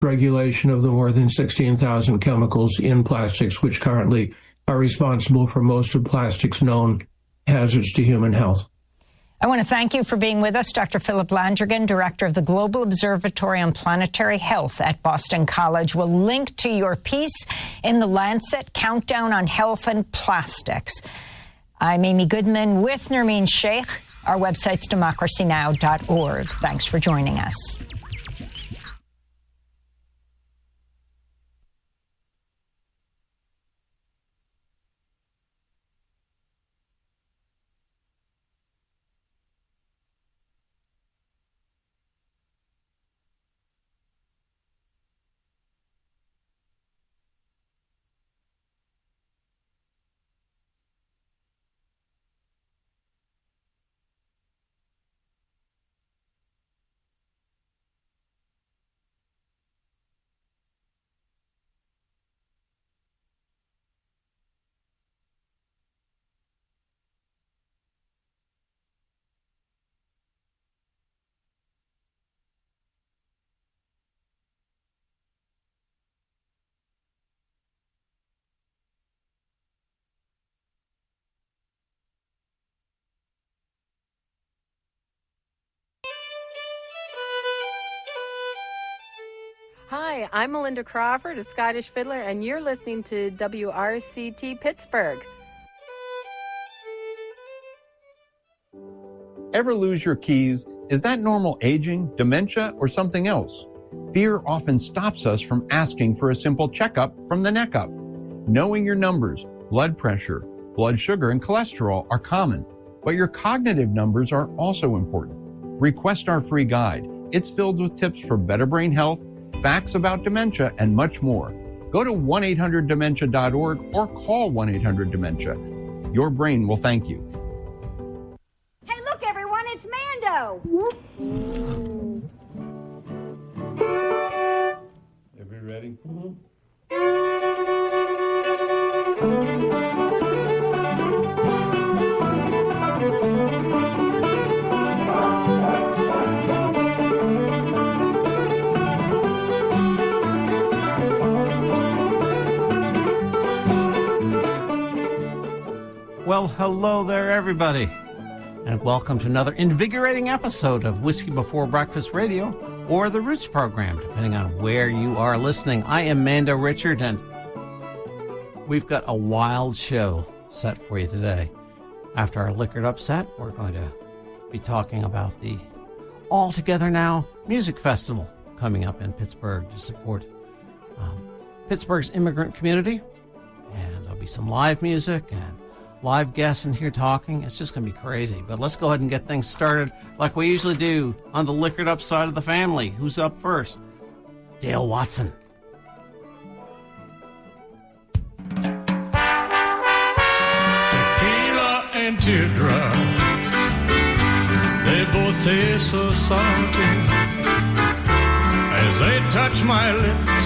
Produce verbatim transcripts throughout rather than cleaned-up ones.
regulation of the more than sixteen thousand chemicals in plastics, which currently are responsible for most of plastics' known hazards to human health. I want to thank you for being with us, Doctor Philip Landrigan, Director of the Global Observatory on Planetary Health at Boston College. We'll link to your piece in The Lancet, Countdown on Health and Plastics. I'm Amy Goodman with Nermeen Sheikh. Our website's democracy now dot org. Thanks for joining us. Hi, I'm Melinda Crawford, a Scottish fiddler, and you're listening to W R C T Pittsburgh. Ever lose your keys? Is that normal aging, dementia, or something else? Fear often stops us from asking for a simple checkup from the neck up. Knowing your numbers, blood pressure, blood sugar, and cholesterol are common, but your cognitive numbers are also important. Request our free guide. It's filled with tips for better brain health, facts about dementia, and much more. Go to one eight hundred dementia dot org or call one eight hundred dementia. Your brain will thank you. Hey, look, everyone, it's Mando! Everybody ready? Mm-hmm. Well, hello there, everybody, and welcome to another invigorating episode of Whiskey Before Breakfast Radio, or the Roots program, depending on where you are listening. I am Mando Richard, and we've got a wild show set for you today. After our Liquored Up set, we're going to be talking about the All Together Now Music Festival coming up in Pittsburgh to support um, Pittsburgh's immigrant community, and there'll be some live music and live guests in here talking. It's just going to be crazy. But let's go ahead and get things started like we usually do on the Liquored Up side of the family. Who's up first? Dale Watson. Tequila and teardrops, they both taste so salty as they touch my lips,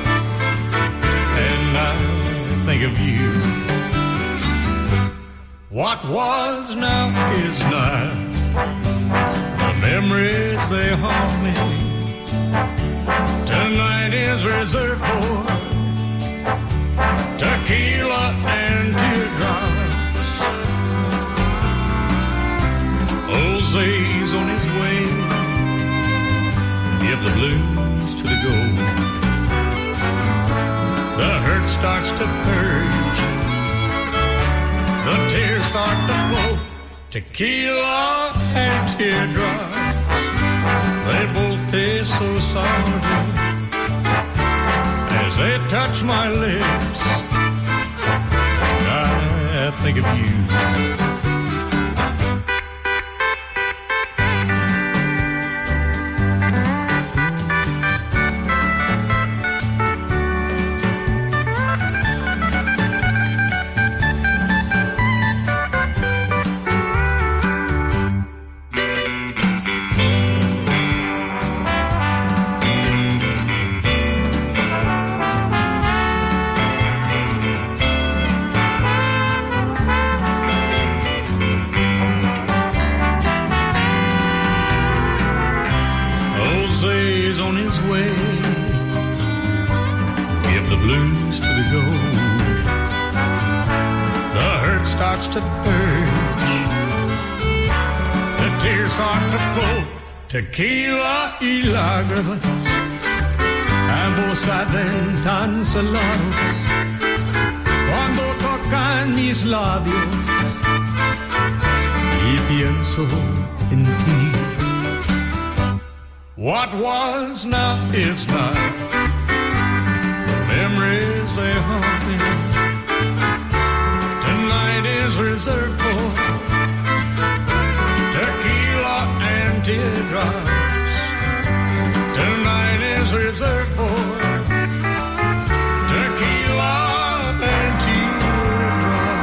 and I think of you. What was now is not. The memories, they haunt me. Tonight is reserved for tequila and teardrops. Jose's on his way. Give the blues to the gold. The hurt starts to purge. The tears start to flow. Tequila and teardrops, they both taste so salty as they touch my lips. I think of you. blues to the gold. The hurt starts to purge, the tears start to flow. Tequila y lágrimas, ambos saben tan salados cuando tocan mis labios y pienso en ti. What was now is not. The memories they haunt me. Tonight is reserved for tequila and teardrops. Tonight is reserved for tequila and teardrops.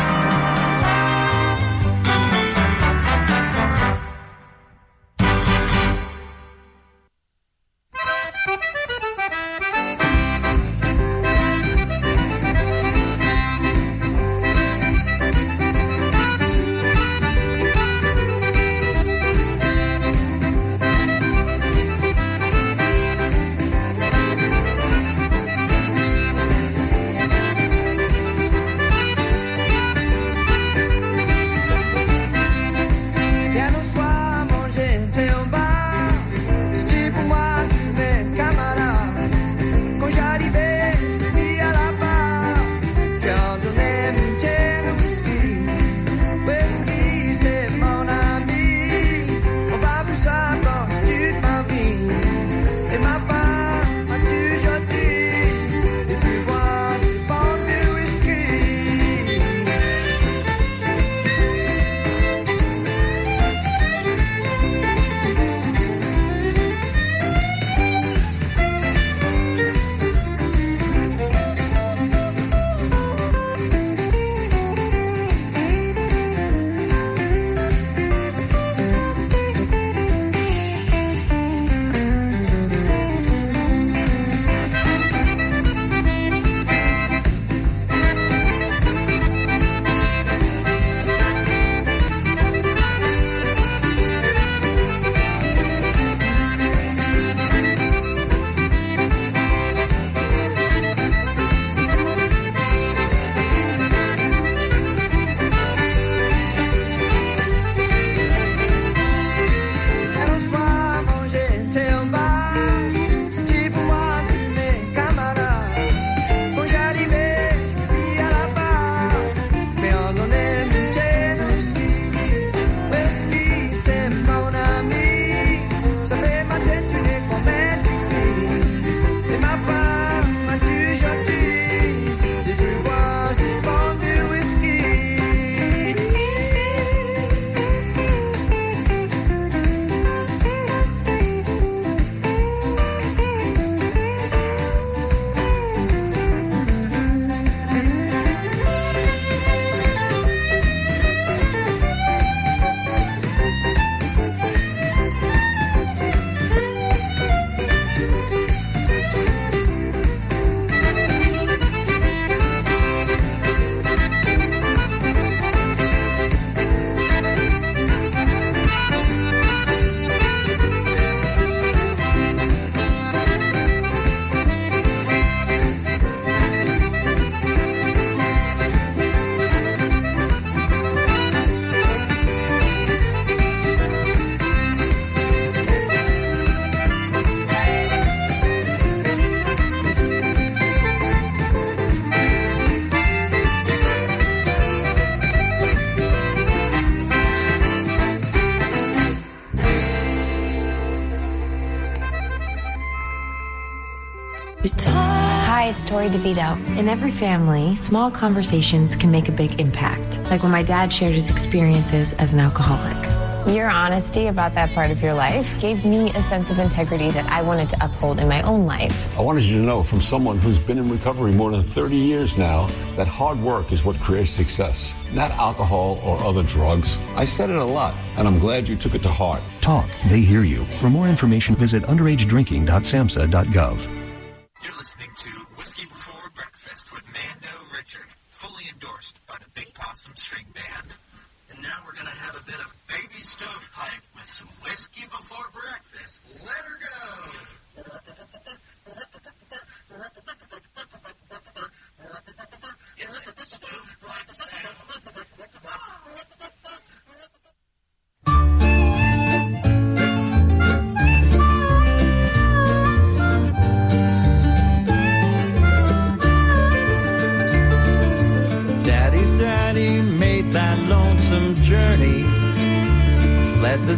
Hi, it's Tori DeVito. In every family, small conversations can make a big impact. Like when my dad shared his experiences as an alcoholic. Your honesty about that part of your life gave me a sense of integrity that I wanted to uphold in my own life. I wanted you to know from someone who's been in recovery more than thirty years now that hard work is what creates success, not alcohol or other drugs. I said it a lot, and I'm glad you took it to heart. Talk, they hear you. For more information, visit underage drinking dot samhsa dot gov. You're listening to Whiskey Before Breakfast with Mando Richard, fully endorsed by the Big Possum String Band. And now we're going to have a bit of Baby Stovepipe with some whiskey before breakfast. Let her go!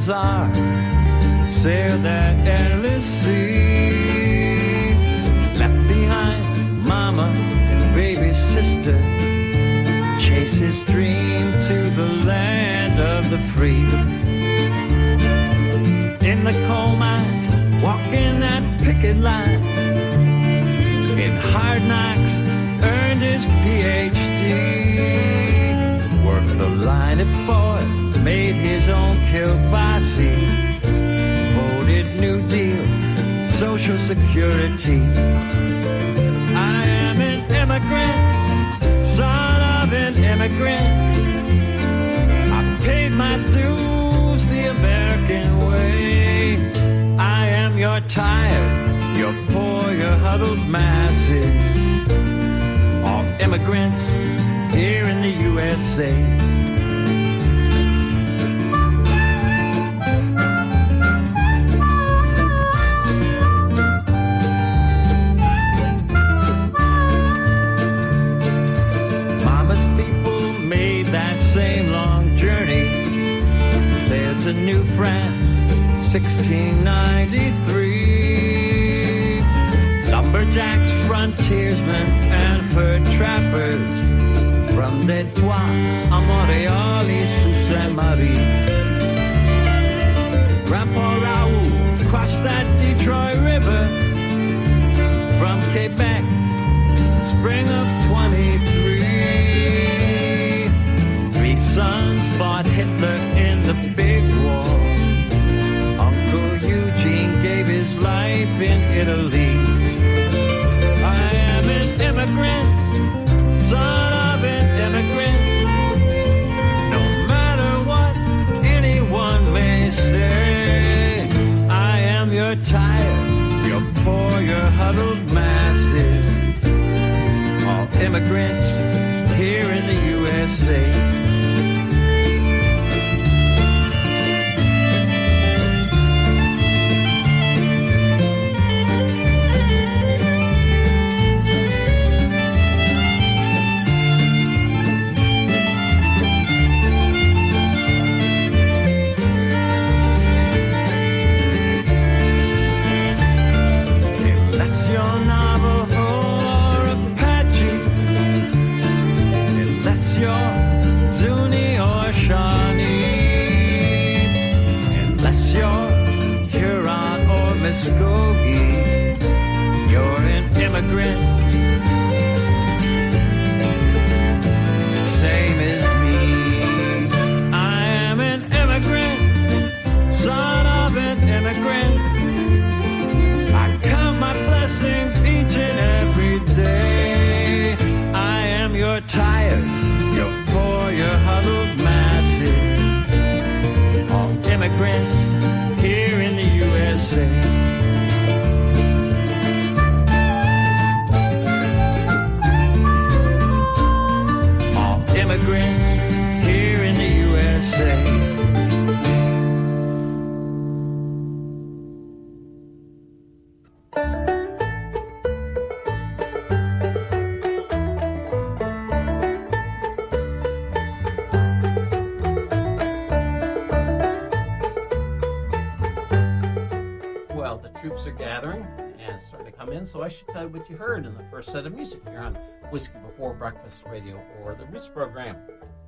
bazaar, sail that endless sea. Left behind mama and baby sister, chase his dream to the land of the free. In the coal mine, walking that picket line, in hard knocks, earned his P H D. Worked the line at Ford, made his own kielbasi, voted New Deal, Social Security. I am an immigrant, son of an immigrant. I paid my dues the American way. I am your tired, your poor, your huddled masses, all immigrants here in the U S A. Same long journey, sailed to New France, sixteen ninety-three. Lumberjacks, frontiersmen, and fur trappers, from Detroit a Montreal, sous Saint-Marie. Grandpa Raoul crossed that Detroit River, from Quebec, spring of twenty-three. Sons fought Hitler in the big war. Uncle Eugene gave his life in Italy. I am an immigrant, son of an immigrant. No matter what anyone may say, I am your tired, your poor, your huddled masses, all immigrants here in the U S A. Muskogee, you're an immigrant, same as me. I am an immigrant, son of an immigrant. I count my blessings each and every day. I am your tired, your poor, your huddled masses, all immigrants here in the U S A. Immigrants here in the U S A. Well, the troops are gathering and starting to come in, so I should tell you what you heard in the first set of music here on Whiskey Before Breakfast Radio, or the Roots program.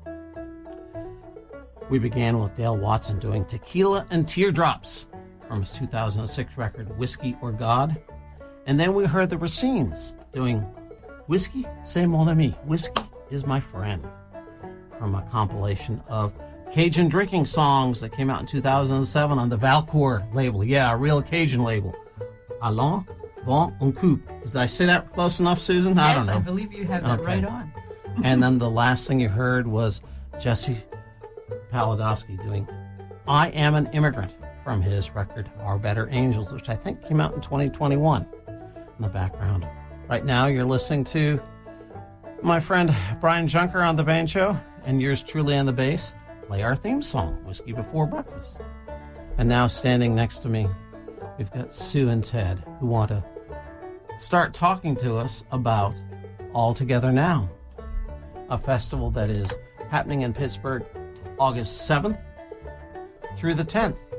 We began with Dale Watson doing Tequila and Teardrops from his two thousand six record Whiskey or God. And then we heard the Racines doing Whiskey, C'est Mon Ami, Whiskey is My Friend, from a compilation of Cajun drinking songs that came out in two thousand seven on the Valcour label. Yeah, a real Cajun label. Allons, bon, un coup. Did I say that close enough, Susan? I Yes, don't know. I believe you have that Okay. right on. And then the last thing you heard was Jesse Paladowski doing I Am an Immigrant from his record Our Better Angels, which I think came out in twenty twenty-one in the background. Right now you're listening to my friend Brian Junker on the banjo and yours truly on the bass play our theme song, Whiskey Before Breakfast. And now standing next to me, we've got Sue and Ted, who want to start talking to us about All Together Now, a festival that is happening in Pittsburgh August seventh through the tenth.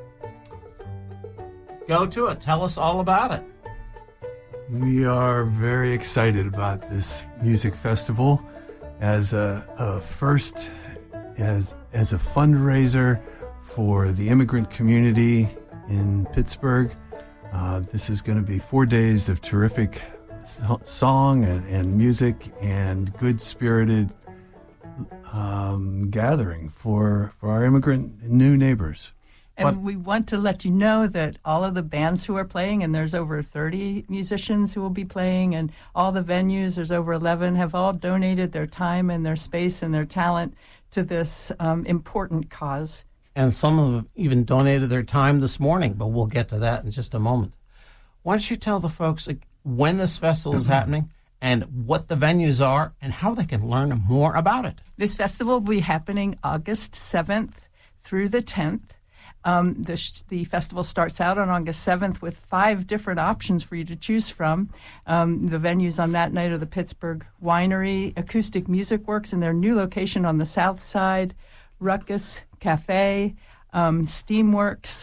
Go to it. Tell us all about it. We are very excited about this music festival as a, a first, as, as a fundraiser for the immigrant community in Pittsburgh. Uh, this is going to be four days of terrific so- song and, and music and good-spirited um, gathering for, for our immigrant new neighbors. And but, we want to let you know that all of the bands who are playing, and there's over thirty musicians who will be playing, and all the venues, there's over eleven, have all donated their time and their space and their talent to this um, important cause. And some have even donated their time this morning, but we'll get to that in just a moment. Why don't you tell the folks when this festival is happening and what the venues are and how they can learn more about it? This festival will be happening August seventh through the tenth. Um, the, sh- the festival starts out on August seventh with five different options for you to choose from. Um, the venues on that night are the Pittsburgh Winery, Acoustic Music Works in their new location on the south side, Ruckus Cafe, um, Steamworks,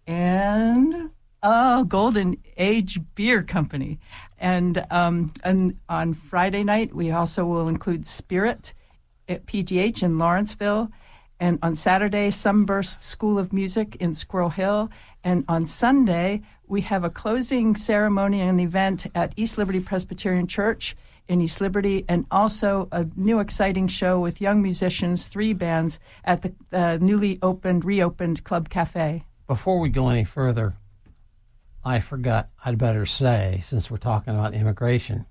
and oh, Golden Age Beer Company. And, um, and on Friday night, we also will include Spirit at P G H in Lawrenceville. And on Saturday, Sunburst School of Music in Squirrel Hill. And on Sunday, we have a closing ceremony and event at East Liberty Presbyterian Church in East Liberty, and also a new exciting show with young musicians, three bands, at the uh, newly opened, reopened Club Cafe. Before we go any further, I forgot I'd better say, since we're talking about immigration,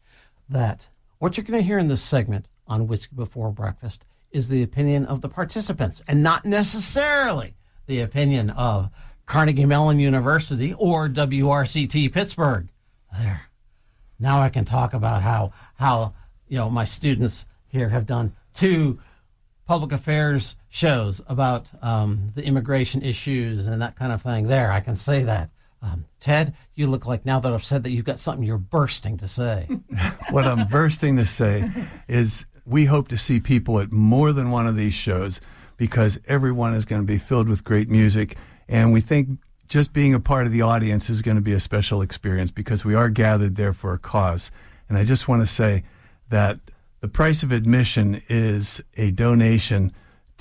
that what you're going to hear in this segment on Whiskey Before Breakfast is the opinion of the participants and not necessarily the opinion of Carnegie Mellon University or W R C T Pittsburgh. There. Now I can talk about how, how you know, my students here have done two public affairs shows about um, the immigration issues and that kind of thing. There, I can say that. Um, Ted, you look like, now that I've said that, you've got something you're bursting to say. What I'm bursting to say is we hope to see people at more than one of these shows because everyone is going to be filled with great music. And we think just being a part of the audience is going to be a special experience because we are gathered there for a cause. And I just want to say that the price of admission is a donation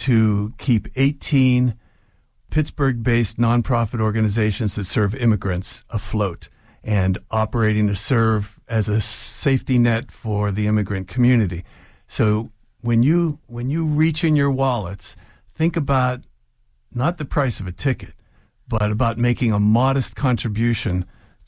to keep eighteen Pittsburgh-based nonprofit organizations that serve immigrants afloat and operating to serve as a safety net for the immigrant community. So when you when you reach in your wallets, think about not the price of a ticket, but about making a modest contribution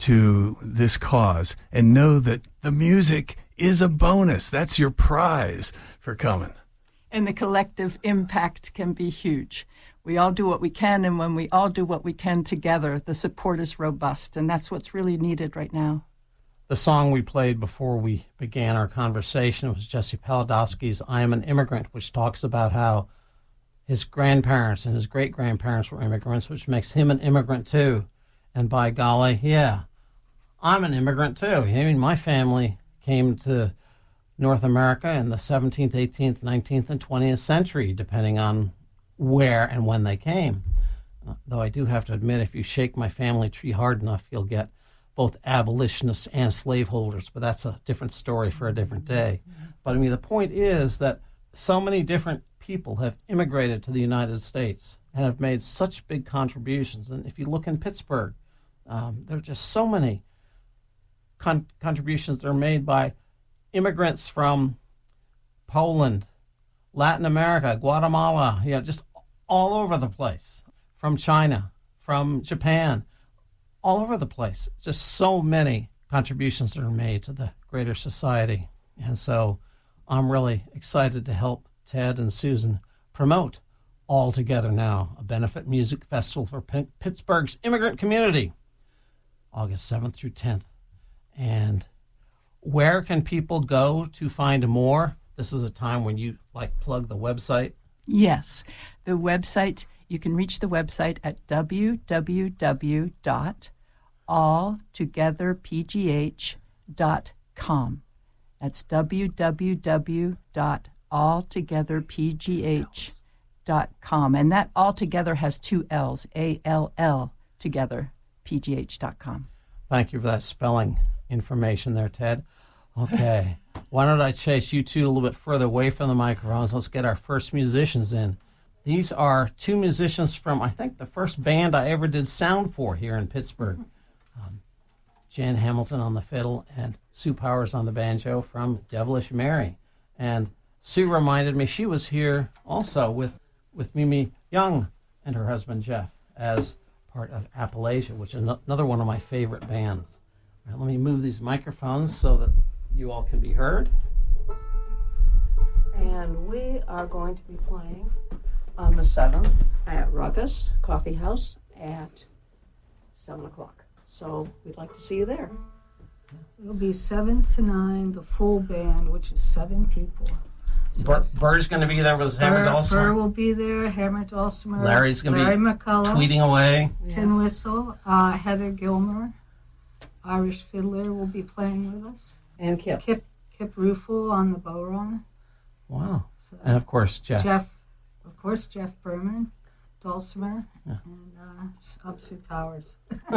to this cause and know that the music is a bonus. That's your prize for coming. And the collective impact can be huge. We all do what we can, and when we all do what we can together, the support is robust, and that's what's really needed right now. The song we played before we began our conversation was Jesse Paladowski's I Am an Immigrant, which talks about how his grandparents and his great-grandparents were immigrants, which makes him an immigrant too. And by golly, yeah, I'm an immigrant too. I mean, my family came to North America in the seventeenth, eighteenth, nineteenth, and twentieth century, depending on where and when they came. Uh, though I do have to admit, if you shake my family tree hard enough, you'll get both abolitionists and slaveholders, but that's a different story for a different day. But I mean, the point is that so many different people have immigrated to the United States and have made such big contributions. And if you look in Pittsburgh, um, there are just so many con- contributions that are made by immigrants from Poland, Latin America, Guatemala, you know, just all over the place, from China, from Japan, all over the place. Just so many contributions that are made to the greater society. And so I'm really excited to help Ted and Susan promote All Together Now, a benefit music festival for P- Pittsburgh's immigrant community, August seventh through tenth. And where can people go to find more? This is a time when you, like, plug the website. Yes. The website, you can reach the website at w w w dot all together p g h dot com. That's w w w dot all together p g h dot com. And that altogether has two L's, A L L, together. p g h dot com. Thank you for that spelling information there, Ted. Okay. Why don't I chase you two a little bit further away from the microphones? Let's get our first musicians in. These are two musicians from, I think, the first band I ever did sound for here in Pittsburgh. Um, Jan Hamilton on the fiddle and Sue Powers on the banjo from Devilish Mary. And Sue reminded me she was here also with, with Mimi Young and her husband Jeff as part of Appalachia, which is another one of my favorite bands. All right, let me move these microphones so that you all can be heard. And we are going to be playing on the seventh at Ruckus Coffee House at seven o'clock. So we'd like to see you there. It'll be seven to nine, the full band, which is seven people. So Bur- Burr's going to be there with Hammer Dulcimer. Burr will be there, Hammer Dulcimer. Larry's going to Larry be McCullough, tweeting away. Tin Yeah. Whistle, uh, Heather Gilmer, Irish Fiddler will be playing with us. And Kip. Kip, Kip Rufel on the bowrun. Wow. So And of course, Jeff. Jeff, of course, Jeff Berman, Dulcimer, Yeah. and uh, up Sue Powers.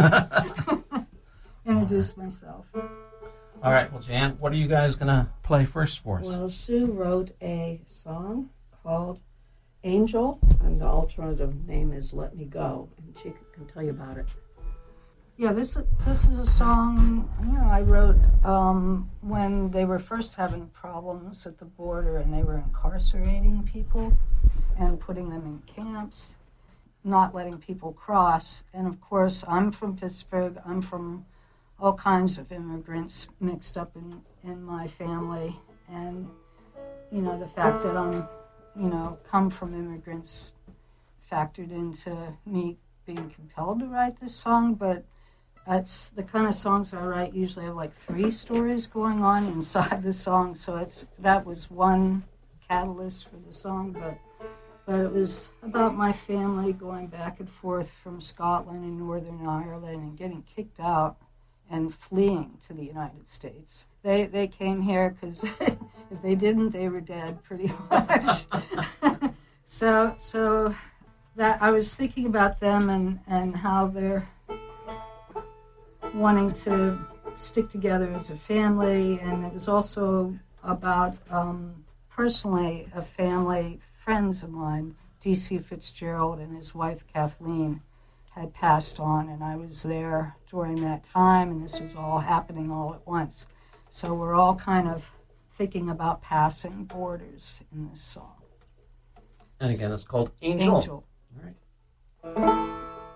Introduce myself. All right, well, Jan, what are you guys going to play first for us? Well, Sue wrote a song called Angel, and the alternative name is Let Me Go, and she can tell you about it. Yeah, this this is a song, you know, I wrote um, when they were first having problems at the border and they were incarcerating people and putting them in camps, not letting people cross. And of course, I'm from Pittsburgh. I'm from all kinds of immigrants mixed up in, in my family. And, you know, the fact that I'm, you know, come from immigrants factored into me being compelled to write this song, but it's the kind of songs I write usually have like three stories going on inside the song, so it's that was one catalyst for the song, but but it was about my family going back and forth from Scotland and Northern Ireland and getting kicked out and fleeing to the United States. They they came here because if they didn't, they were dead pretty much. so so that I was thinking about them and, and how they're wanting to stick together as a family, and it was also about um, personally a family, friends of mine, D C Fitzgerald and his wife Kathleen had passed on, and I was there during that time, and this was all happening all at once. So we're all kind of thinking about passing borders in this song. And again, it's called Angel. Angel. All right.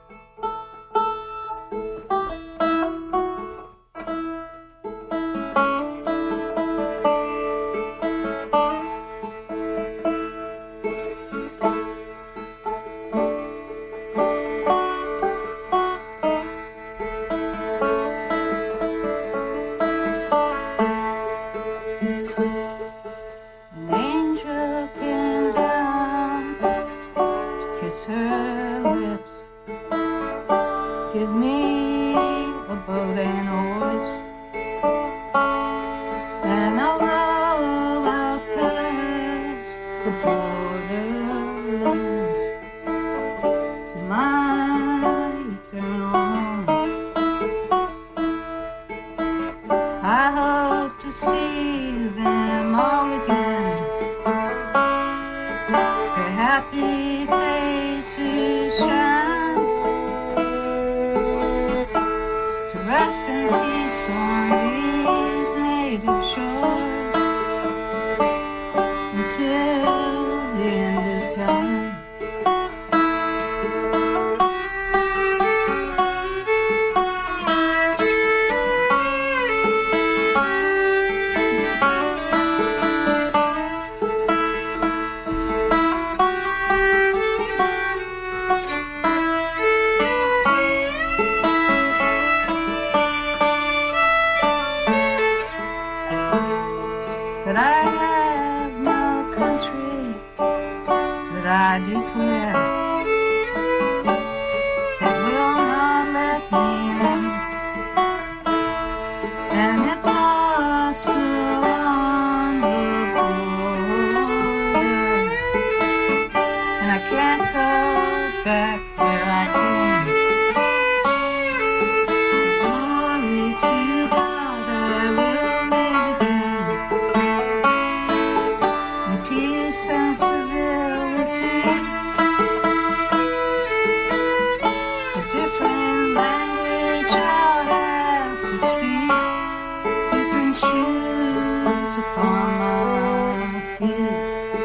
An angel came down to kiss her lips, give me a boat and oars, and I'll row out past the borderlands to my eternal home. I hope to see them all again, their happy faces shine, to rest in peace on these native shores until the end of time. But I have no country that I declare that will not let me in, and it's hostile on the border, and I can't go back where I came. upon my feet.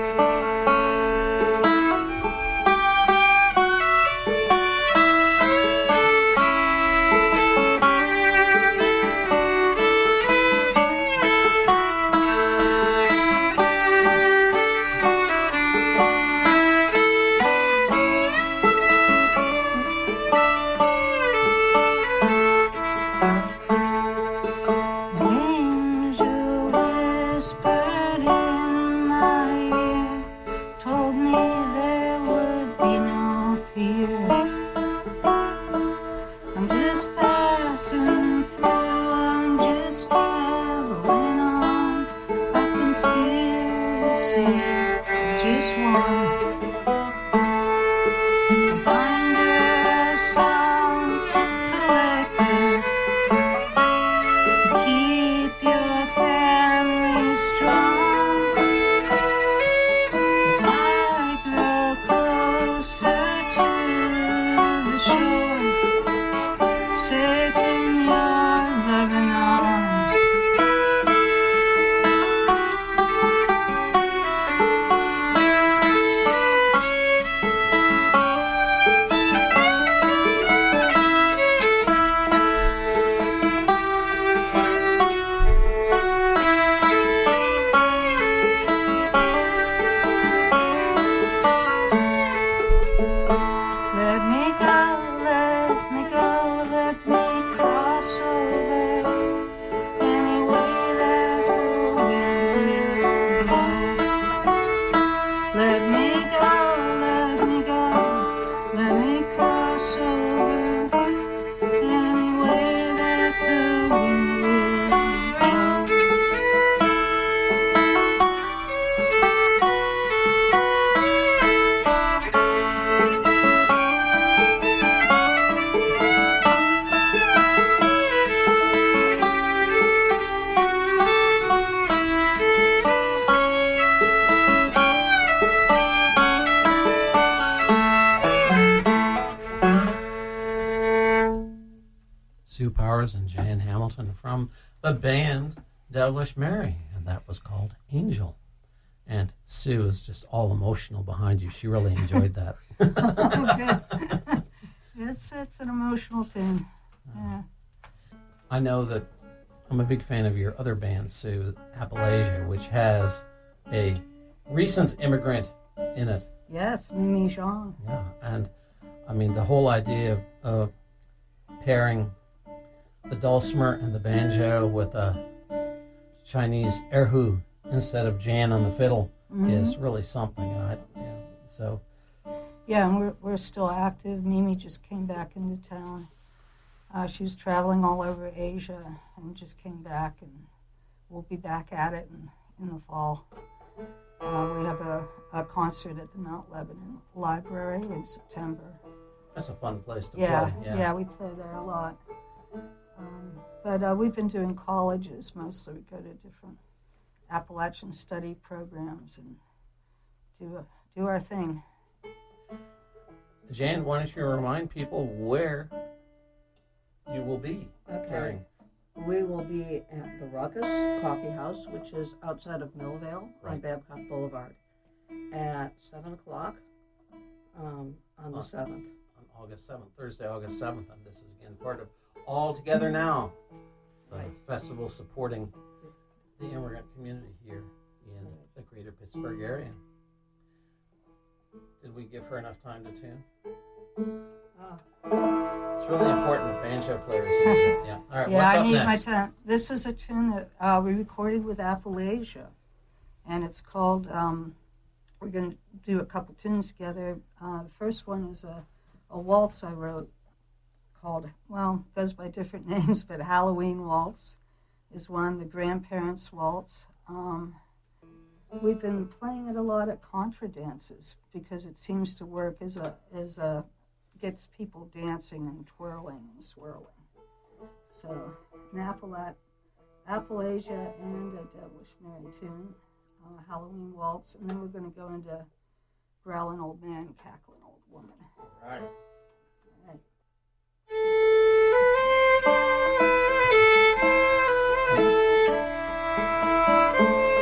Sue Powers and Jan Hamilton from the band Devilish Mary, and that was called Angel. And Sue is just all emotional behind you. She really enjoyed that. Oh, it's, it's an emotional tune. Yeah. I know that I'm a big fan of your other band, Sue, Appalachia, which has a recent immigrant in it. Yes, Mimi Jean. Yeah, and I mean, the whole idea of, of pairing the dulcimer and the banjo with a Chinese erhu instead of Jan on the fiddle mm-hmm. is really something. And I, you know, so. Yeah, and we're we're still active. Mimi just came back into town. Uh, she was traveling all over Asia and just came back, and we'll be back at it in, in the fall. Uh, we have a, a concert at the Mount Lebanon Library in September. That's a fun place to yeah, play. Yeah, yeah, we play there a lot. Um, but uh, we've been doing colleges mostly. We go to different Appalachian study programs and do a, do our thing. Jan, why don't you remind people where you will be? Okay. Carrying. We will be at the Ruckus Coffee House, which is outside of Millvale right. on Babcock Boulevard, at seven o'clock um, on the seventh. On August seventh, Thursday, August seventh, and this is again part of All Together Now, the right. festival supporting the immigrant community here in the greater Pittsburgh area. Did we give her enough time to tune? Oh. It's really important, banjo players. Yeah. All right. Yeah, what's I up need next? my time. This is a tune that uh, we recorded with Appalachia, and it's called. Um, we're going to do a couple tunes together. Uh, the first one is a, a waltz I wrote called. Well, it goes by different names, but Halloween Waltz is one. The Grandparents Waltz. Um, we've been playing it a lot at contra dances because it seems to work as a as a gets people dancing and twirling and swirling. So, an Appalat, Appalachia and a Devilish Mary tune, uh, Halloween Waltz, and then we're going to go into Growling Old Man, Cackling Old Woman. All right. All right. Thank you.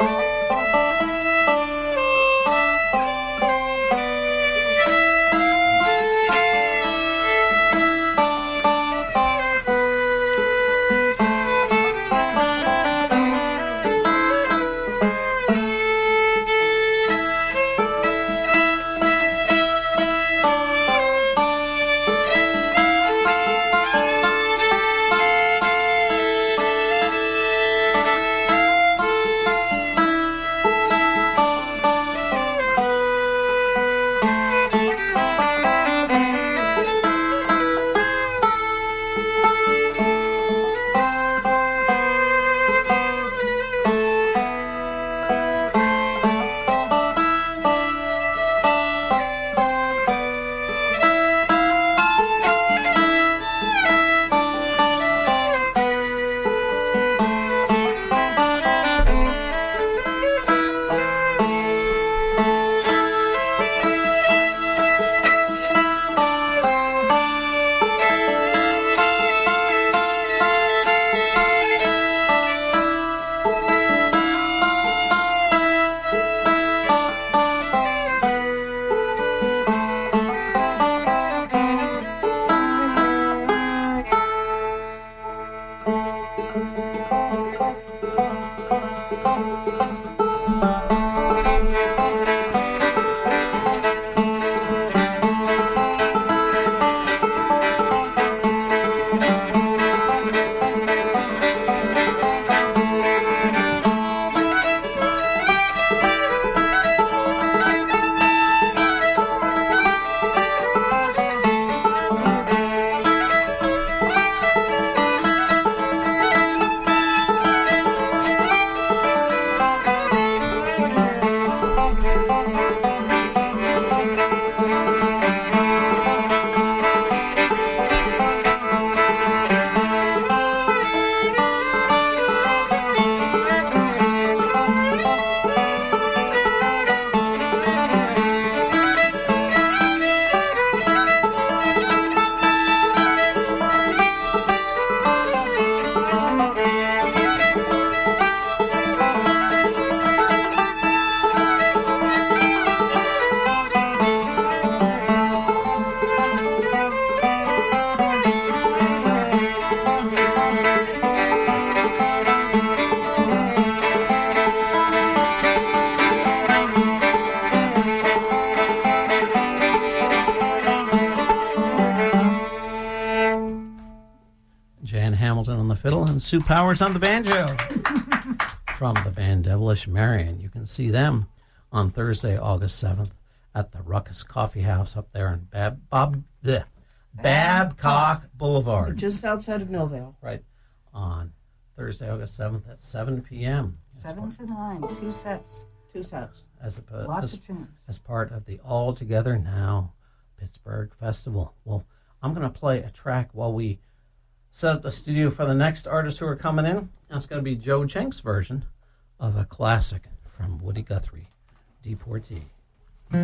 Sue Powers on the banjo. From the band Devilish Marion. You can see them on Thursday, August seventh at the Ruckus Coffee House up there in Bab- Bob, bleh, Babcock Boulevard. Just outside of Millvale. Right. On Thursday, August seventh at seven p.m. Seven to nine, two sets. Two sets. As, a, Lots as, of tunes. as part of the All Together Now Pittsburgh Festival. Well, I'm going to play a track while we set up the studio for the next artists who are coming in. That's going to be Joe Chenk's version of a classic from Woody Guthrie, Deportee. The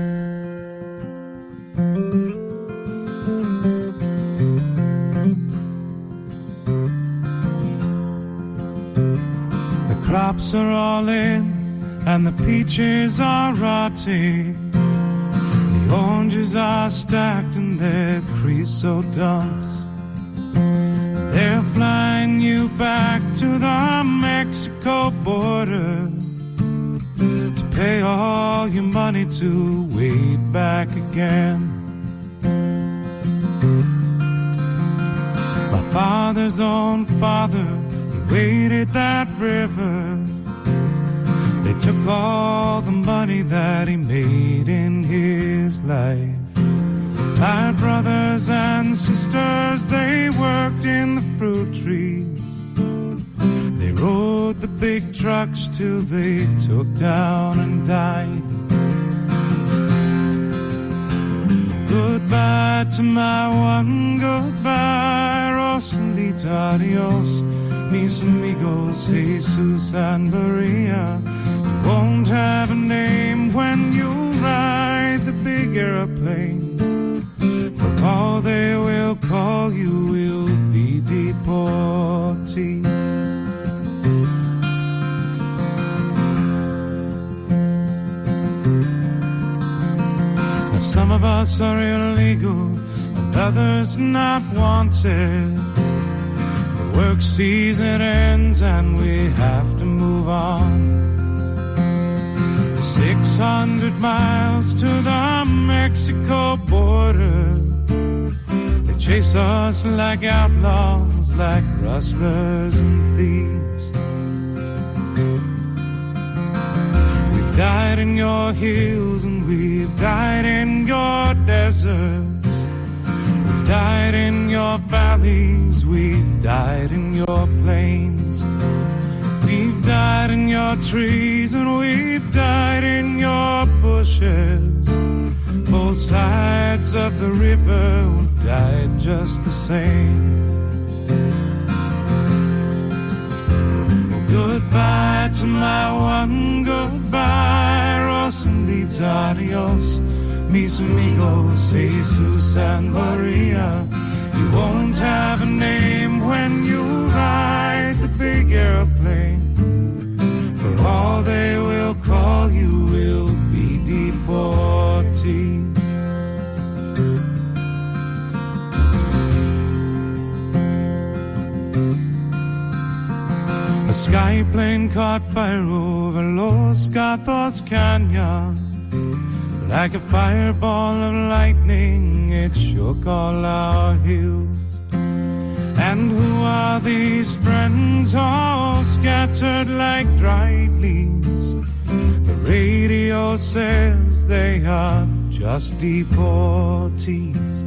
crops are all in and the peaches are rotting. The oranges are stacked in their creosote dumps. They're flying you back to the Mexico border to pay all your money to wade back again. My father's own father, he waded that river. They took all the money that he made in his life. My brothers and sisters, they worked in the fruit trees. They rode the big trucks till they took down and died. Goodbye to my one, goodbye, Rosalita, adios, mis amigos, Jesus and Maria. You won't have a name when you ride the big airplane. For all they will call you will be deportee. Now some of us are illegal and others not wanted. The work season ends and we have to move on. Six hundred miles to the Mexico border. They chase us like outlaws, like rustlers and thieves. We've died in your hills and we've died in your deserts. We've died in your valleys, we've died in your plains. We've died in your trees and we've died in your bushes. Both sides of the river, we've died just the same. Well, goodbye to my one, goodbye, Rosalita, adios, mis amigos, Jesus and Maria. You won't have a name when you ride the big airplane. For all they will call you will be deportee. A sky plane caught fire over Los Gatos Canyon. Like a fireball of lightning, it shook all our hills. And who are these friends all scattered like dried leaves? The radio says they are just deportees.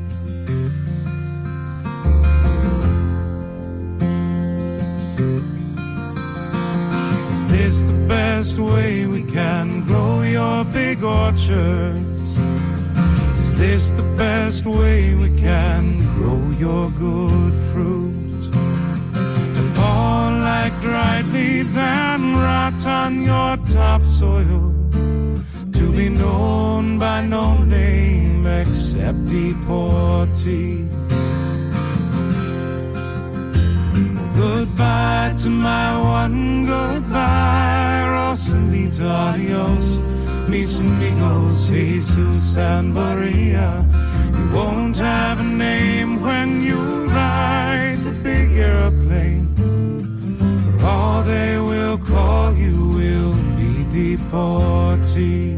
Is this the best way we can grow your big orchards? Is this the best way we can grow your good fruit? To fall like dried leaves and rot on your topsoil, to be known by no name except deportee. Goodbye to my one, goodbye, Rosalita, adios, mis amigos, Jesus and Maria. You won't have a name when you ride the big airplane. For all they will call you will be deportee.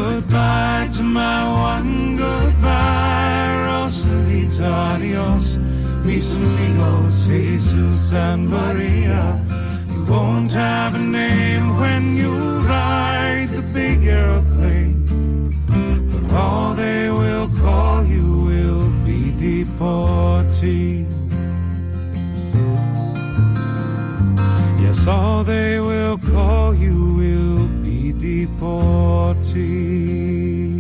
Goodbye to my one, goodbye, Rosalita, adios, mis amigos, Jesus and Maria. You won't have a name when you ride the big airplane, for all they will call you will be deportee. Yes, all they will call you will be deportee.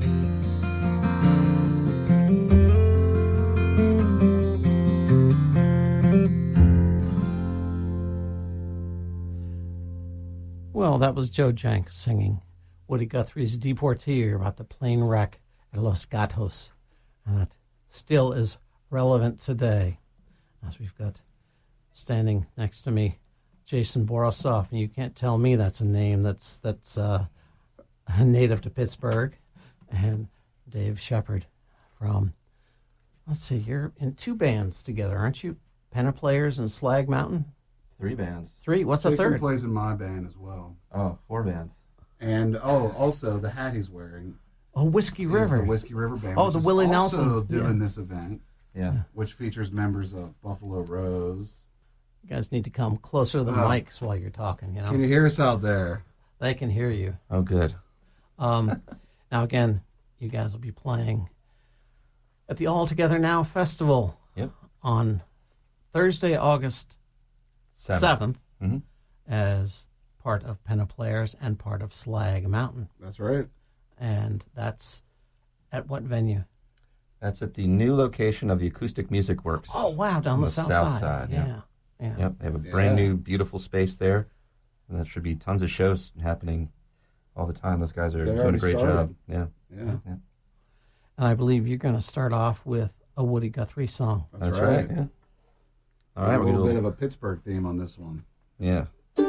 Well, that was Joe Jank singing Woody Guthrie's Deportee about the plane wreck at Los Gatos. And that still is relevant today, as we've got standing next to me Jason Borosoff, and you can't tell me that's a name that's that's uh, native to Pittsburgh, and Dave Shepard from, let's see, you're in two bands together, aren't you? Penna Players and Slag Mountain? Three bands. Three? What's the Jason third? plays in my band as well. Oh, four bands. And, oh, also, the hat he's wearing. Oh, Whiskey River. The Whiskey River Band. Oh, which the is Willie also Nelson. doing Yeah. this event. Yeah. Which features members of Buffalo Rose. You guys need to come closer to the Oh. mics while you're talking, you know? Can you hear us out there? They can hear you. Oh, good. Um, now, again, you guys will be playing at the All Together Now Festival Yep. on Thursday, August seventh, Mm-hmm. as part of Penna Players and part of Slag Mountain. That's right. And that's at what venue? That's at the new location of the Acoustic Music Works. Oh, wow, down on the south side. yeah. Yeah, yeah. Yep, they have a brand Yeah. new, beautiful space there. And there should be tons of shows happening all the time. Those guys are They doing a already great started. job. Yeah. Yeah. yeah. And I believe you're going to start off with a Woody Guthrie song. That's, That's right. right, yeah. All A right, we're little gonna- bit of a Pittsburgh theme on this one. Yeah.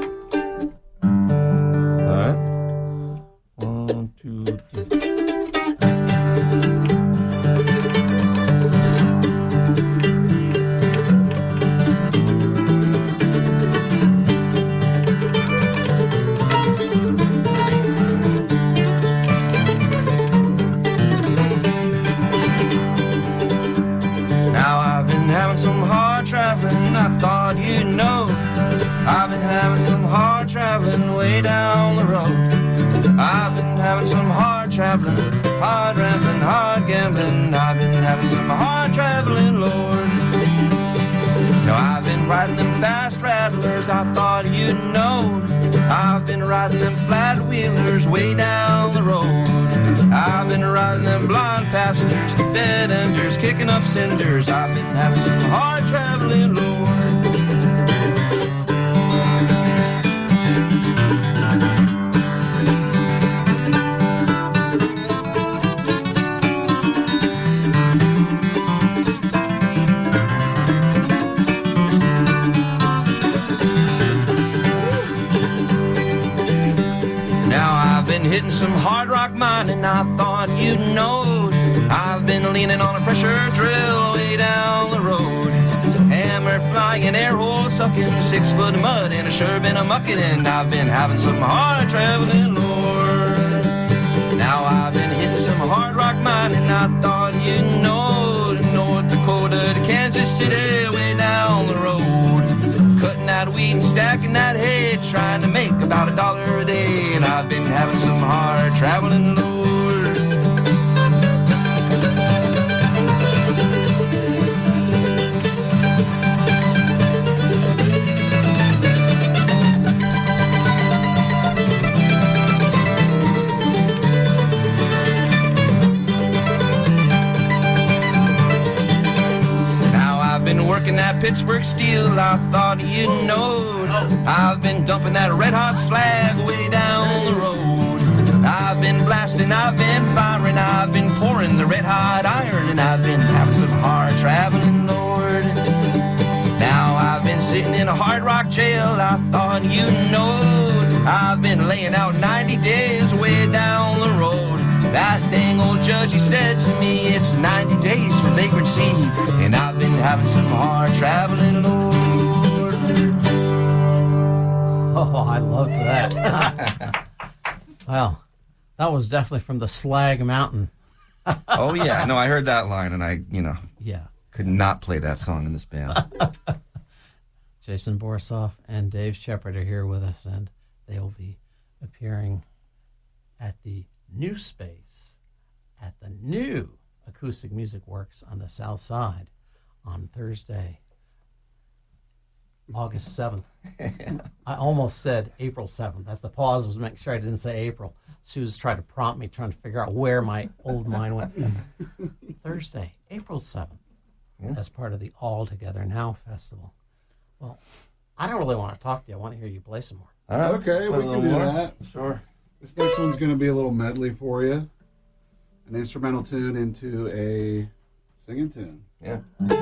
All right. One, two, three. Now I've been having some hard traveling, I thought you'd know. I've been having some hard traveling way down the road. I've been having some hard traveling, hard rambling, hard gambling. I've been having some hard traveling, Lord. Now I've been riding them fast rattlers, I thought you'd know. I've been riding them flat wheelers way down the road. I've been riding them blonde passengers, dead enders, kicking up cinders. I've been having some hard traveling, Lord. Now I've been hitting some hard rock mining, I thought you'd know. I've been leaning on a pressure drill way down the road. Hammer flying, air hole sucking, six foot of mud, and I sure been a mucking, and I've been having some hard traveling, Lord. Now I've been hitting some hard rock mining, I thought you'd know. North Dakota to Kansas City, way down the road. Cutting that weed and stacking that hay, trying to make about a dollar a day. And I've been having some hard traveling, Lord. Now I've been working that Pittsburgh steel, I thought you'd know. I've been dumping that red hot slag way down the road. I've been blasting, I've been firing, I've been pouring the red hot iron, and I've been having some hard traveling, Lord. Now I've been sitting in a hard rock jail, I thought you'd know. I've been laying out ninety days way down the road. That dang old judge, he said to me, it's ninety days for vagrancy, and I've been having some hard traveling, Lord. Oh, I love that. Well, that was definitely from the Slag Mountain. Oh, yeah. No, I heard that line, and I, you know. Yeah. could not play that song in this band. Jason Borisoff and Dave Shepard are here with us, and they will be appearing at the New Space at the new Acoustic Music Works on the South Side on Thursday, August seventh. I almost said April seventh. That's the pause, was making sure I didn't say April. Sue's tried to prompt me, trying to figure out where my old mind went. Thursday, April seventh, yeah. As part of the All Together Now Festival. Well, I don't really want to talk to you. I want to hear you play some more. All right. Okay, we can do more. that. Sure. This next one's going to be a little medley for you. An instrumental tune into a singing tune. Yeah.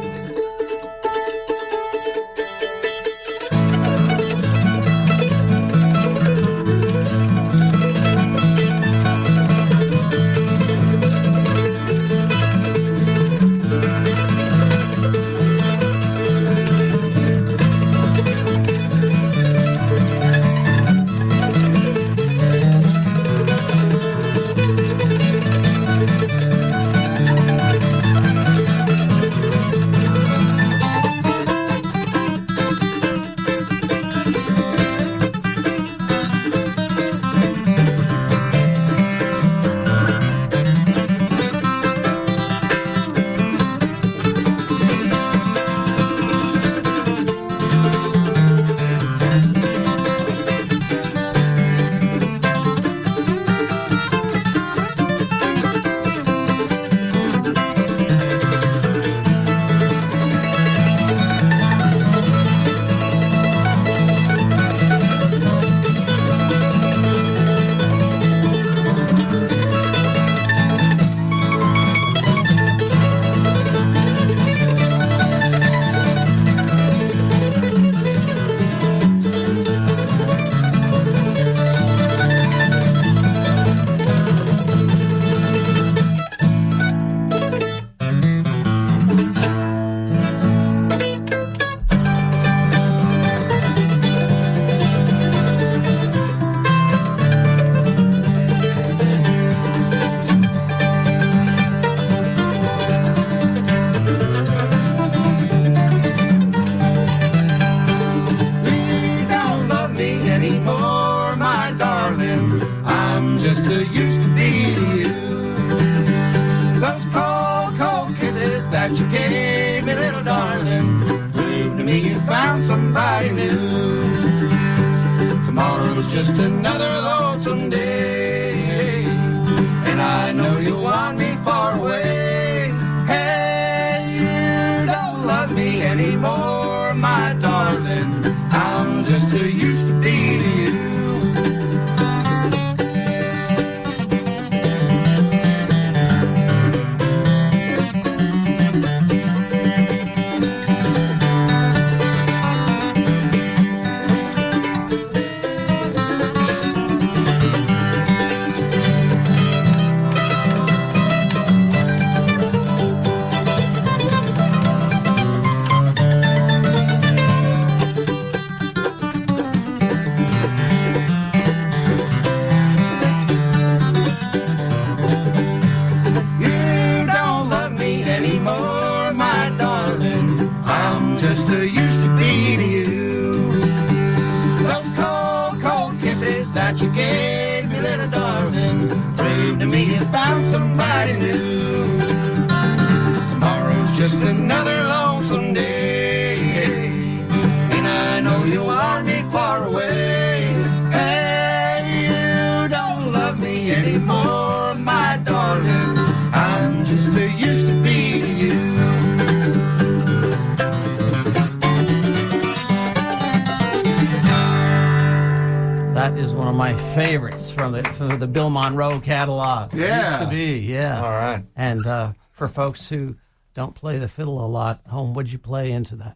Favorites from the from the Bill Monroe catalog. Yeah. It used to be, yeah. All right. And uh, for folks who don't play the fiddle a lot at home, what'd you play into that?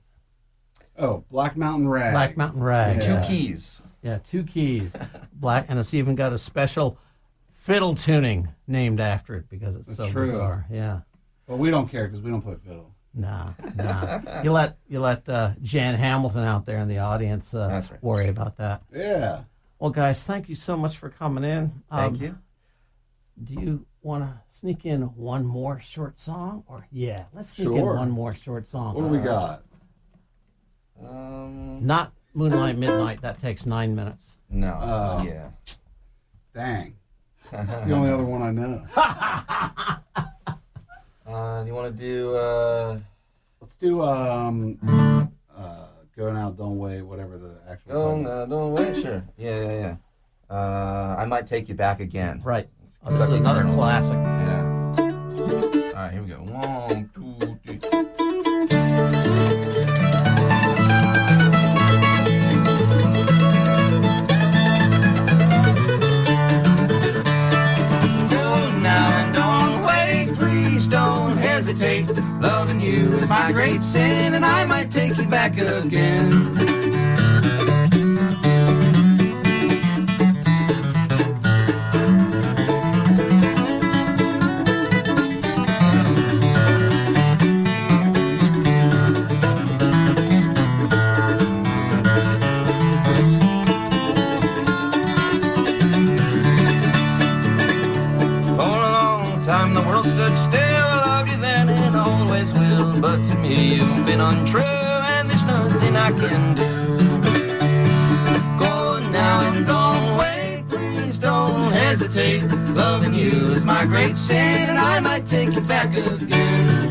Oh, Black Mountain Rag. Black Mountain Rag. Yeah. Two keys. Yeah, two keys. Black, and it's even got a special fiddle tuning named after it because it's That's so true. bizarre. Yeah. Well, we don't care because we don't play fiddle. Nah, nah. you let you let uh, Jan Hamilton out there in the audience uh, That's right. worry about that. Yeah. Well, guys, thank you so much for coming in. Thank Um, you. Do you want to sneak in one more short song? Or yeah, let's sneak Sure. in one more short song. What do we got? Um, Not Moonlight Midnight. That takes nine minutes. No. Uh, yeah. Dang. The only other one I know. Uh, do you want to do? Uh, Let's do um, uh, Go Now, Don't Wait, whatever the actual Go title. Now, Don't Wait. Sure. Yeah, yeah, yeah. Uh, I Might Take You Back Again. Right. Oh, this is another classic. Yeah. All right, here we go. One, two, three. Loving you is my great sin, and I might take you back again. For a long time the world stood still. But to me you've been untrue, and there's nothing I can do. Go now and don't wait, please don't hesitate. Loving you is my great sin, and I might take you back again.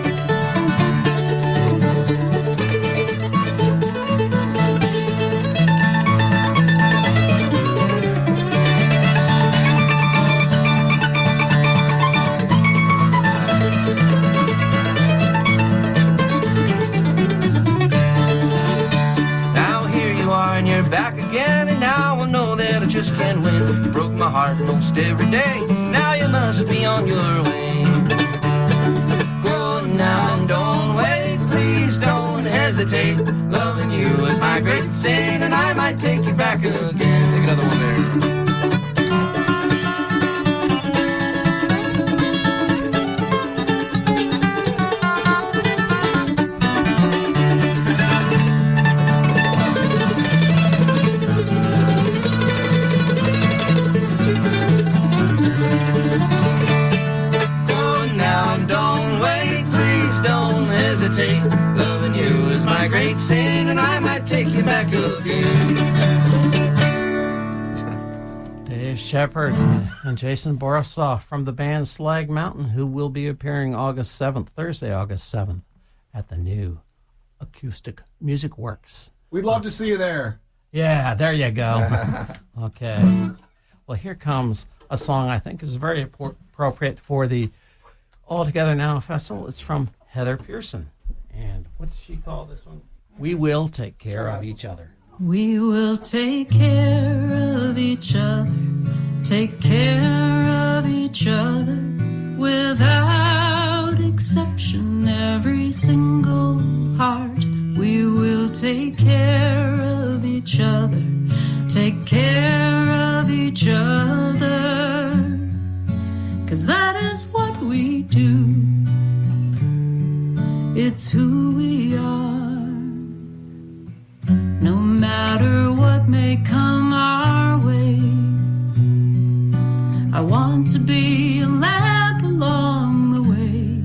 Just can't win. You broke my heart most every day. Now you must be on your way. Go now and don't wait. Please don't hesitate. Loving you is my great sin, and I might take you back again. Take another one there. Loving you is my great sin, and I might take you back again. Dave Shepard and Jason Borisoff from the band Slag Mountain, who will be appearing August seventh, Thursday, August seventh, at the new Acoustic Music Works. We'd love to see you there. Yeah, there you go. Okay. Well, here comes a song I think is very appropriate for the All Together Now Festival. It's from Heather Pearson. And what does she call this one? We Will Take Care of Each Other. We will take care of each other, take care of each other, without exception, every single heart. We will take care of each other, take care of each other, 'cause that is what we do. It's who we are. No matter what may come our way, I want to be a lamp along the way.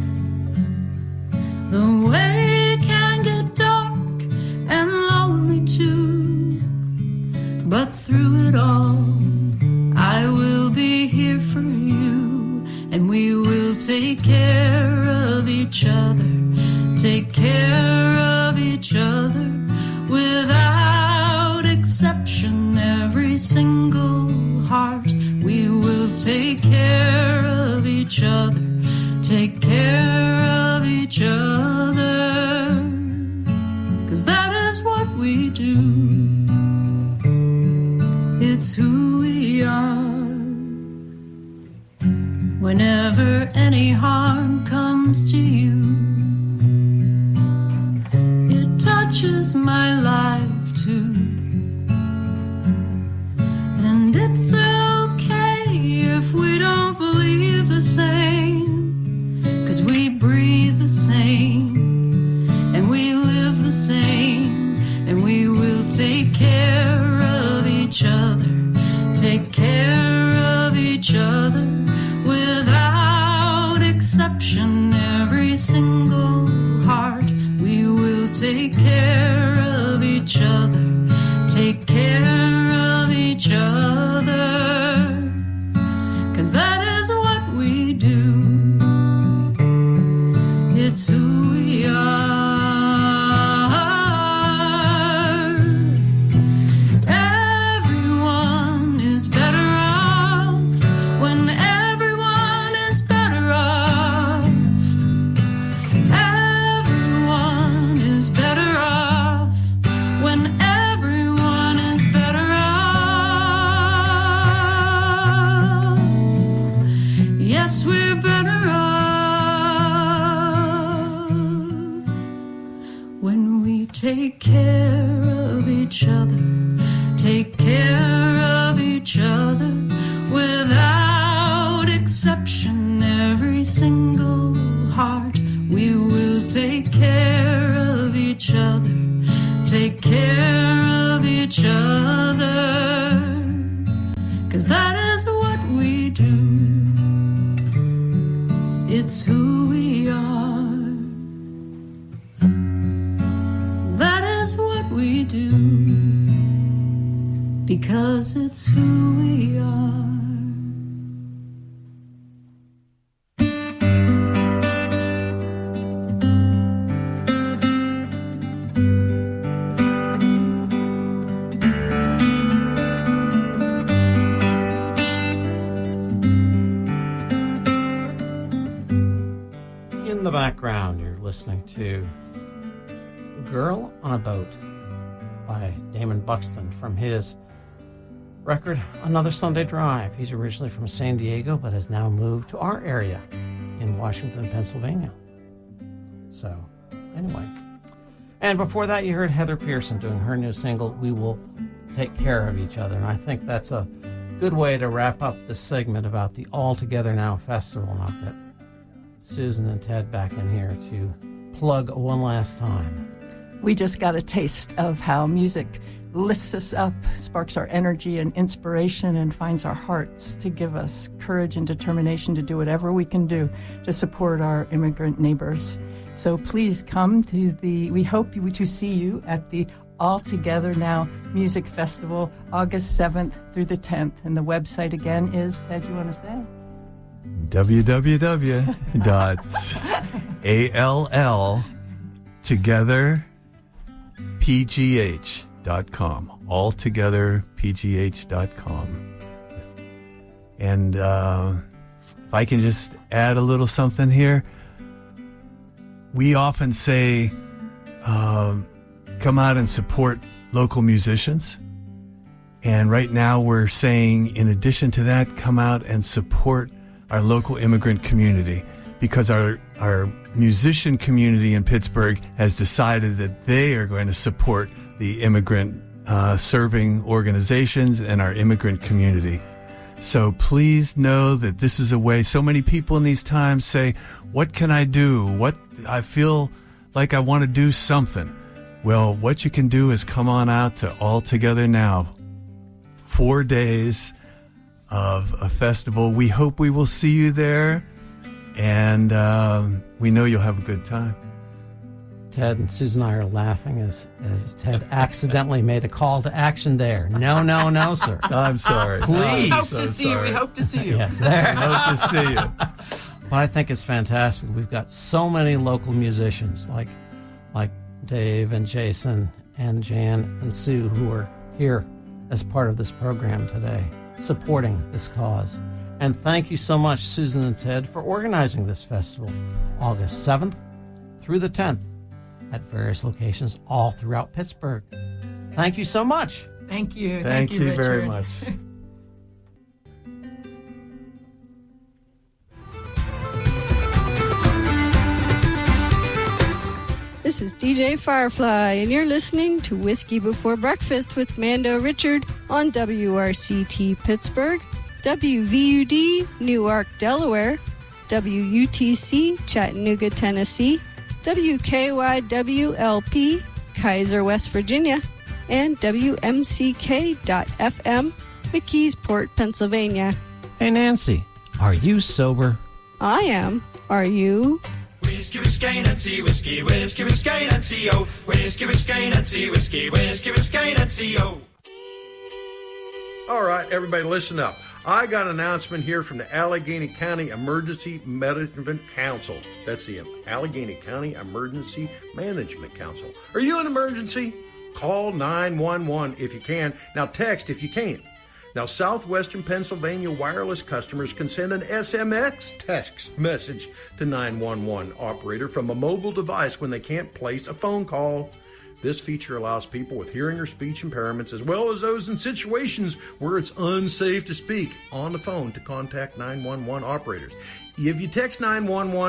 The way can get dark and lonely too, but through it all, I will be here for you, and we will take care of each other. Take care of each other, without exception, every single heart. We will take care of each other, take care of each other, 'cause that is what we do. It's who we are. Whenever any harm comes to you, touches my life too, and it's okay if we don't believe the same, 'cause we breathe the same and we live the same, and we will take care of each other, take care of each other with of each other. Take care of each other without exception. Every single heart, we will take care of each other. Take care of each other, 'cause that is what we do. It's who we are. That is what we do, because it's who we are. In the background, you're listening to Girl on a Boat by Damon Buxton from his record, Another Sunday Drive. He's originally from San Diego, but has now moved to our area in Washington, Pennsylvania. So, anyway. And before that, you heard Heather Pearson doing her new single, We Will Take Care of Each Other. And I think that's a good way to wrap up this segment about the All Together Now Festival. And I'll get Susan and Ted back in here to plug one last time. We just got a taste of how music lifts us up, sparks our energy and inspiration, and finds our hearts to give us courage and determination to do whatever we can do to support our immigrant neighbors. So please come to the, we hope to see you at the All Together Now Music Festival, August seventh through the tenth. And the website again is, Ted, you want to say? w w w dot a l l together p g h dot com. altogether p g h dot com. And uh, if I can just add a little something here, we often say, uh, come out and support local musicians. And right now we're saying, in addition to that, come out and support our local immigrant community, because our our musician community in Pittsburgh has decided that they are going to support the immigrant uh, serving organizations and our immigrant community. So please know that this is a way. So many people in these times say, what can I do? What I feel like I want to do something. Well, what you can do is come on out to All Together Now. Four days of a festival. We hope we will see you there, and um, we know you'll have a good time. Ted and Susan and I are laughing as, as Ted accidentally made a call to action there. No, no, no, sir. I'm sorry. Please. We hope so to see sorry. you. We hope to see you. Yes, there. We hope to see you. What I think is fantastic, we've got so many local musicians like like Dave and Jason and Jan and Sue who are here as part of this program today, supporting this cause. And thank you so much, Susan and Ted, for organizing this festival, August seventh through the tenth, at various locations all throughout Pittsburgh. Thank you so much. Thank you. Thank, Thank you, you very Richard. much. This is D J Firefly, and you're listening to Whiskey Before Breakfast with Mando Richard on W R C T Pittsburgh, W V U D Newark, Delaware, W U T C Chattanooga, Tennessee, W K Y W L P Kaiser, West Virginia, and W M C K dot F M McKeesport, Pennsylvania. Hey, Nancy, are you sober? I am. Are you? Whiskey, whiskey, Nancy, whiskey, whiskey, whiskey, Nancy, oh. Whiskey, whiskey, Nancy, whiskey, whiskey, whiskey, Nancy, oh. All right, everybody listen up. I got an announcement here from the Allegheny County Emergency Management Council. That's the Allegheny County Emergency Management Council. Are you in an emergency? Call nine one one if you can. Now text if you can't. Now, Southwestern Pennsylvania wireless customers can send an S M S text message to nine one one operator from a mobile device when they can't place a phone call. This feature allows people with hearing or speech impairments, as well as those in situations where it's unsafe to speak on the phone, to contact nine one one operators. If you text nine one one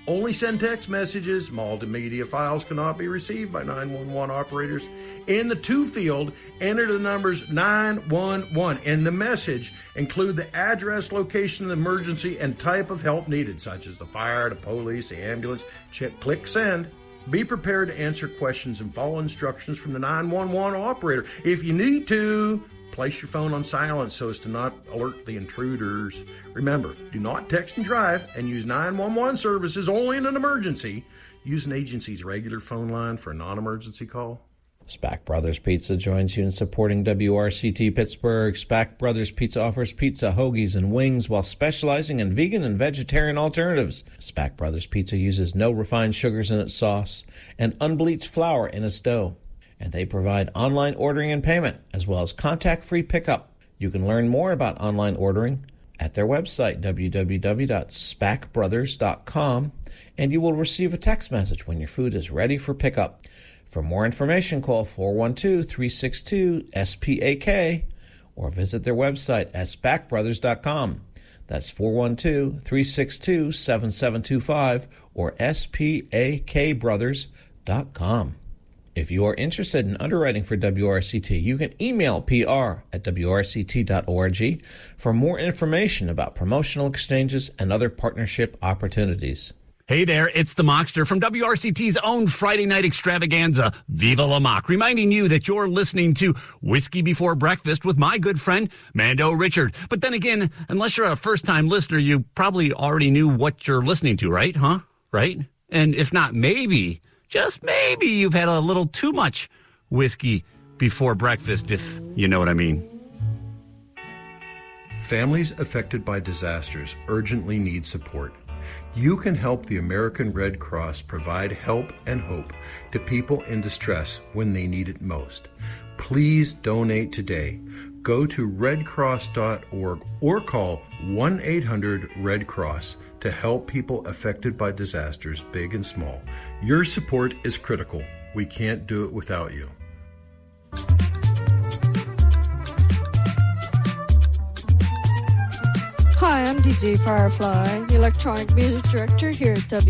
Only send text messages. Multimedia files cannot be received by nine one one operators. In the to field, enter the numbers nine one one. In the message, include the address, location of the emergency, and type of help needed, such as the fire, the police, the ambulance. Check, click send. Be prepared to answer questions and follow instructions from the nine one one operator. If you need to, place your phone on silent so as to not alert the intruders. Remember, do not text and drive, and use nine one one services only in an emergency. Use an agency's regular phone line for a non-emergency call. Spack Brothers Pizza joins you in supporting W R C T Pittsburgh. Spack Brothers Pizza offers pizza, hoagies, and wings while specializing in vegan and vegetarian alternatives. Spack Brothers Pizza uses no refined sugars in its sauce and unbleached flour in its dough. And they provide online ordering and payment, as well as contact-free pickup. You can learn more about online ordering at their website, w w w dot spack brothers dot com, and you will receive a text message when your food is ready for pickup. For more information, call four one two, three six two, S P A K or visit their website at spack brothers dot com. That's four one two, three six two, seven seven two five or S P A K brothers dot com. If you are interested in underwriting for W R C T, you can email P R at w r c t dot org for more information about promotional exchanges and other partnership opportunities. Hey there, it's the Mockster from W R C T's own Friday night extravaganza, Viva La Mock, reminding you that you're listening to Whiskey Before Breakfast with my good friend, Mando Richard. But then again, unless you're a first-time listener, you probably already knew what you're listening to, right? Huh? Right? And if not, maybe, just maybe you've had a little too much whiskey before breakfast, if you know what I mean. Families affected by disasters urgently need support. You can help the American Red Cross provide help and hope to people in distress when they need it most. Please donate today. Go to red cross dot org or call one eight hundred red cross to help people affected by disasters, big and small. Your support is critical. We can't do it without you. Hi, I'm D J Firefly, the electronic music director here at W